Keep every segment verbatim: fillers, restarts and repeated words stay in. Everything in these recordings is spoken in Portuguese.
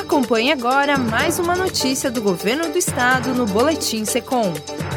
Acompanhe agora mais uma notícia do Governo do Estado no Boletim Secom.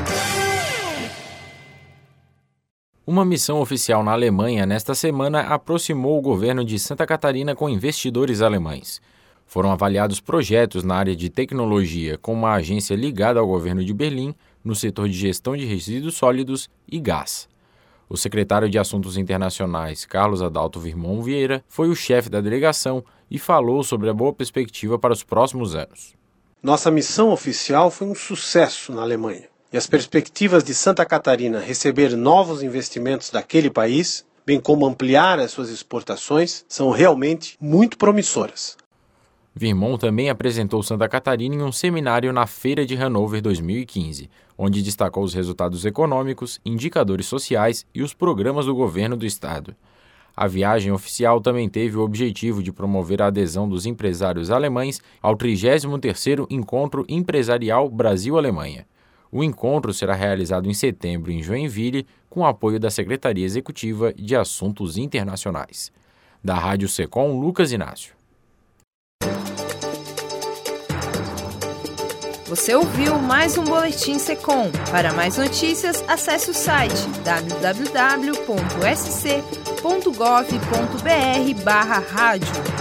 Uma missão oficial na Alemanha nesta semana aproximou o governo de Santa Catarina com investidores alemães. Foram avaliados projetos na área de tecnologia com uma agência ligada ao governo de Berlim no setor de gestão de resíduos sólidos e gás. O secretário de Assuntos Internacionais, Carlos Adalto Virmão Vieira, foi o chefe da delegação e falou sobre a boa perspectiva para os próximos anos. Nossa missão oficial foi um sucesso na Alemanha. E as perspectivas de Santa Catarina receber novos investimentos daquele país, bem como ampliar as suas exportações, são realmente muito promissoras. Virmão também apresentou Santa Catarina em um seminário na Feira de Hannover dois mil e quinze, onde destacou os resultados econômicos, indicadores sociais e os programas do governo do estado. A viagem oficial também teve o objetivo de promover a adesão dos empresários alemães ao trigésimo terceiro Encontro Empresarial Brasil-Alemanha. O encontro será realizado em setembro em Joinville, com apoio da Secretaria Executiva de Assuntos Internacionais. Da Rádio Secom, Lucas Inácio. Você ouviu mais um Boletim Secom. Para mais notícias, acesse o site w w w ponto s c ponto gov ponto b r barra rádio.